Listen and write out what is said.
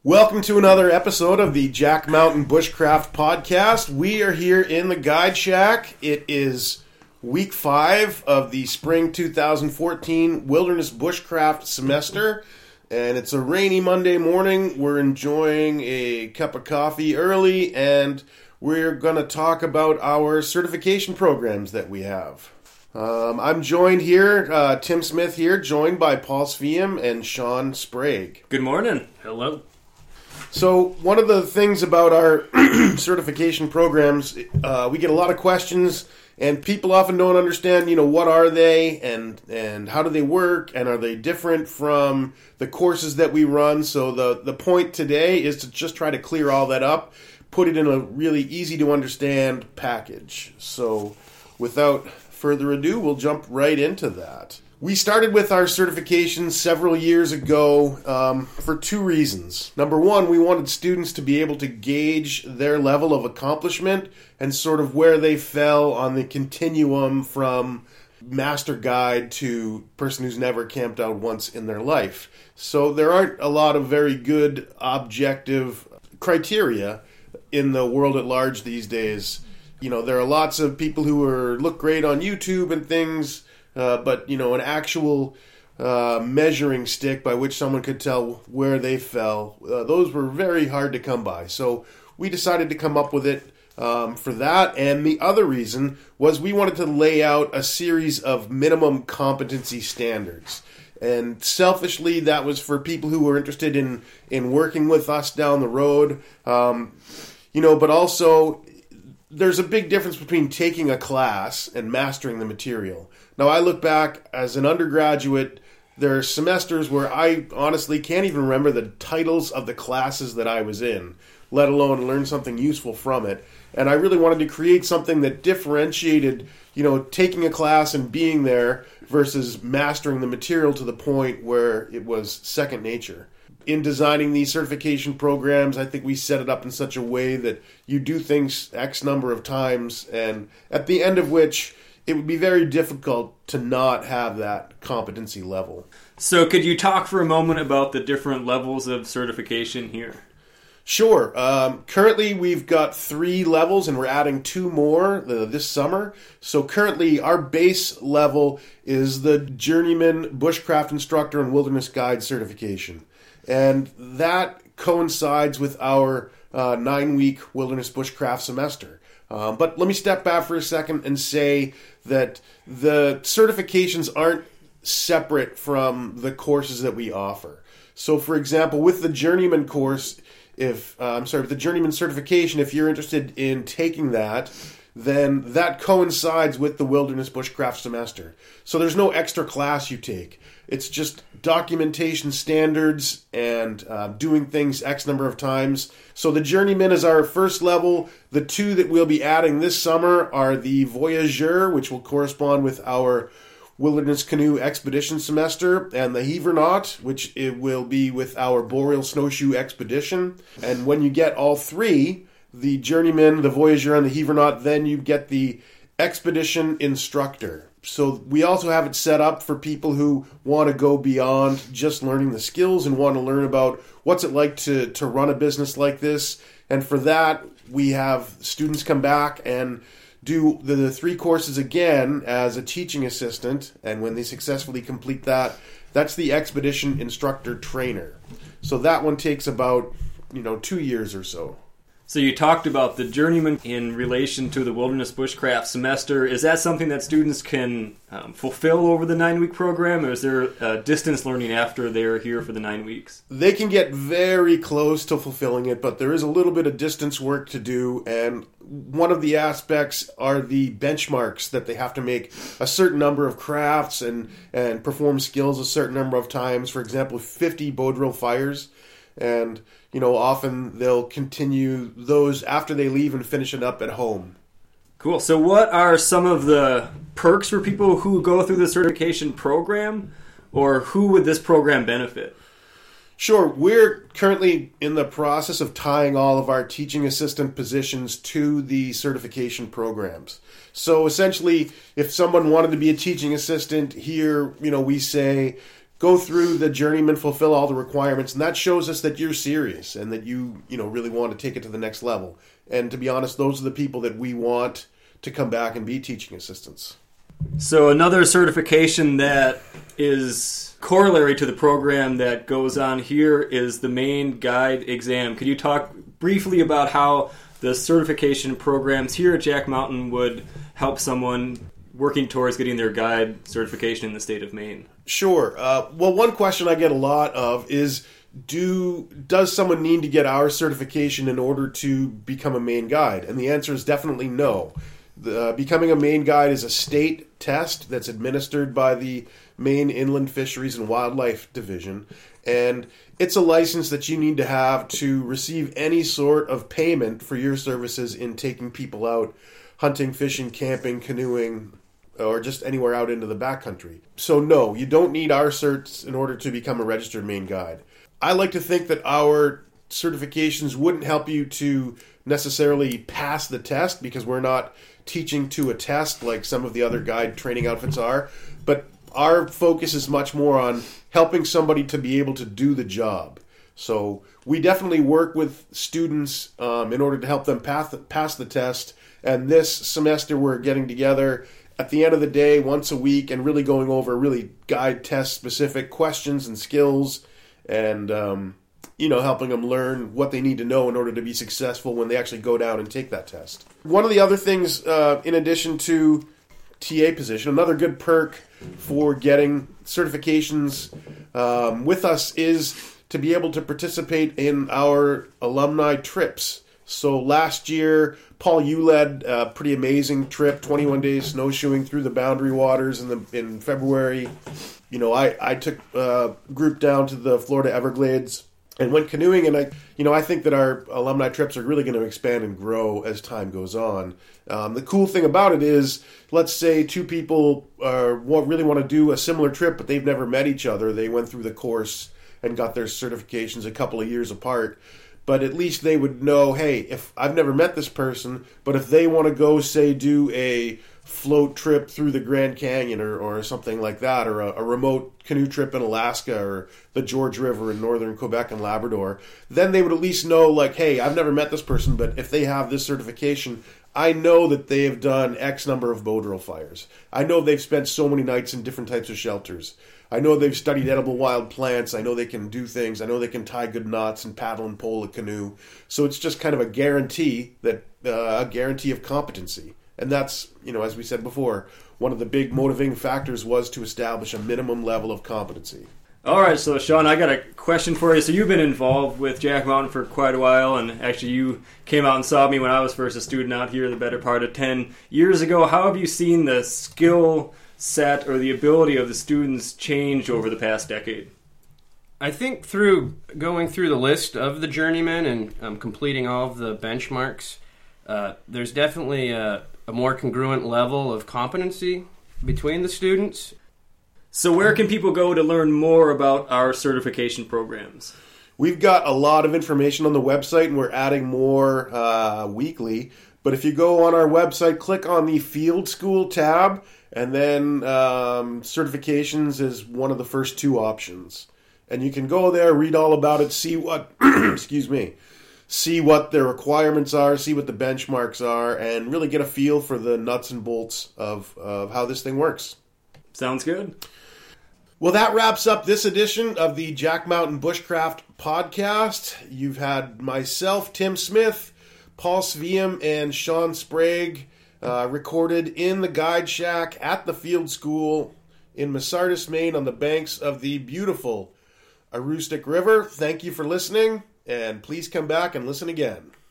Welcome to another episode of the Jack Mountain Bushcraft Podcast. We are here in the Guide Shack. It is week 5 of the spring 2014 Wilderness Bushcraft semester, and it's a rainy Monday morning. We're enjoying a cup of coffee early, and we're going to talk about our certification programs that we have. I'm joined here, Tim Smith here, joined by Paul Sveum and Sean Sprague. Good morning. Hello. So one of the things about our certification programs, we get a lot of questions, and people often don't understand, what are they and how do they work, and are they different from the courses that we run. So the point today is to just try to clear all that up, put it in a really easy to understand package. So without further ado, we'll jump right into that. We started with our certifications several years ago for 2 reasons. Number one, we wanted students to be able to gauge their level of accomplishment and sort of where they fell on the continuum from master guide to person who's never camped out once in their life. So there aren't a lot of very good objective criteria in the world at large these days. There are lots of people who look great on YouTube and things, but an actual measuring stick by which someone could tell where they fell, those were very hard to come by. So we decided to come up with it for that. And the other reason was we wanted to lay out a series of minimum competency standards. And selfishly, that was for people who were interested in working with us down the road. But also, there's a big difference between taking a class and mastering the material. Now, I look back as an undergraduate, there are semesters where I honestly can't even remember the titles of the classes that I was in, let alone learn something useful from it. And I really wanted to create something that differentiated, taking a class and being there versus mastering the material to the point where it was second nature. In designing these certification programs, I think we set it up in such a way that you do things X number of times, and at the end of which it would be very difficult to not have that competency level. So could you talk for a moment about the different levels of certification here? Sure. Currently we've got 3 levels, and we're adding 2 more this summer. So currently our base level is the Journeyman Bushcraft Instructor and Wilderness Guide certification. And that coincides with our 9-week Wilderness Bushcraft semester. But let me step back for a second and say that the certifications aren't separate from the courses that we offer. So, for example, with the Journeyman course, with the Journeyman certification, if you're interested in taking that, then that coincides with the Wilderness Bushcraft semester. So there's no extra class you take. It's just documentation standards and doing things X number of times. So the Journeyman is our first level. The 2 that we'll be adding this summer are the Voyageur, which will correspond with our Wilderness Canoe Expedition semester, and the Heavernaut, which it will be with our Boreal Snowshoe Expedition. And when you get all 3, the Journeyman, the Voyageur, and the Heavernaut, then you get the Expedition Instructor. So we also have it set up for people who want to go beyond just learning the skills and want to learn about what's it like to run a business like this. And for that, we have students come back and do the 3 courses again as a teaching assistant. And when they successfully complete that, that's the Expedition Instructor Trainer. So that one takes about 2 years or so. So you talked about the Journeyman in relation to the Wilderness Bushcraft semester. Is that something that students can fulfill over the 9-week program, or is there distance learning after they're here for the 9 weeks? They can get very close to fulfilling it, but there is a little bit of distance work to do, and one of the aspects are the benchmarks that they have to make a certain number of crafts and perform skills a certain number of times. For example, 50 bow drill fires. And, often they'll continue those after they leave and finish it up at home. Cool. So what are some of the perks for people who go through the certification program, or who would this program benefit? Sure. We're currently in the process of tying all of our teaching assistant positions to the certification programs. So essentially, if someone wanted to be a teaching assistant here, we say, go through the journeyman, fulfill all the requirements, and that shows us that you're serious and that you really want to take it to the next level. And to be honest, those are the people that we want to come back and be teaching assistants. So another certification that is corollary to the program that goes on here is the Maine Guide exam. Could you talk briefly about how the certification programs here at Jack Mountain would help someone working towards getting their guide certification in the state of Maine? Sure. Well, one question I get a lot of is, does someone need to get our certification in order to become a Maine Guide? And the answer is definitely no. Becoming a Maine Guide is a state test that's administered by the Maine Inland Fisheries and Wildlife Division, and it's a license that you need to have to receive any sort of payment for your services in taking people out hunting, fishing, camping, canoeing, or just anywhere out into the backcountry. So no, you don't need our certs in order to become a registered Maine Guide. I like to think that our certifications wouldn't help you to necessarily pass the test, because we're not teaching to a test like some of the other guide training outfits are, but our focus is much more on helping somebody to be able to do the job. So we definitely work with students in order to help them pass the test, and this semester we're getting together at the end of the day once a week and really going over really guide test specific questions and skills, and helping them learn what they need to know in order to be successful when they actually go down and take that test. One of the other things, in addition to TA position, another good perk for getting certifications with us is to be able to participate in our alumni trips. So last year, Paul, you led a pretty amazing trip, 21 days snowshoeing through the Boundary Waters in February. I took a group down to the Florida Everglades and went canoeing, and I think that our alumni trips are really going to expand and grow as time goes on. The cool thing about it is, let's say two people really want to do a similar trip, but they've never met each other. They went through the course and got their certifications a couple of years apart. But at least they would know, hey, if I've never met this person, but if they want to go, say, do a float trip through the Grand Canyon or something like that, or a remote canoe trip in Alaska or the George River in northern Quebec and Labrador, then they would at least know, like, hey, I've never met this person, but if they have this certification, I know that they have done X number of bow drill fires. I know they've spent so many nights in different types of shelters. I know they've studied edible wild plants. I know they can do things. I know they can tie good knots and paddle and pole a canoe. So it's just kind of a guarantee of competency. And that's, as we said before, one of the big motivating factors was to establish a minimum level of competency. All right, so Sean, I got a question for you. So you've been involved with Jack Mountain for quite a while, and actually you came out and saw me when I was first a student out here the better part of 10 years ago. How have you seen the skill set or the ability of the students change over the past decade? I think through going through the list of the journeymen and completing all of the benchmarks, there's definitely a more congruent level of competency between the students. So where can people go to learn more about our certification programs? We've got a lot of information on the website, and we're adding more weekly. But if you go on our website, click on the Field School tab, and then certifications is one of the first two options. And you can go there, read all about it, see what, see what their requirements are, see what the benchmarks are, and really get a feel for the nuts and bolts of how this thing works. Sounds good. Well, that wraps up this edition of the Jack Mountain Bushcraft Podcast. You've had myself, Tim Smith, Paul Sveum, and Sean Sprague recorded in the Guide Shack at the Field School in Masardis, Maine, on the banks of the beautiful Aroostook River. Thank you for listening, and please come back and listen again.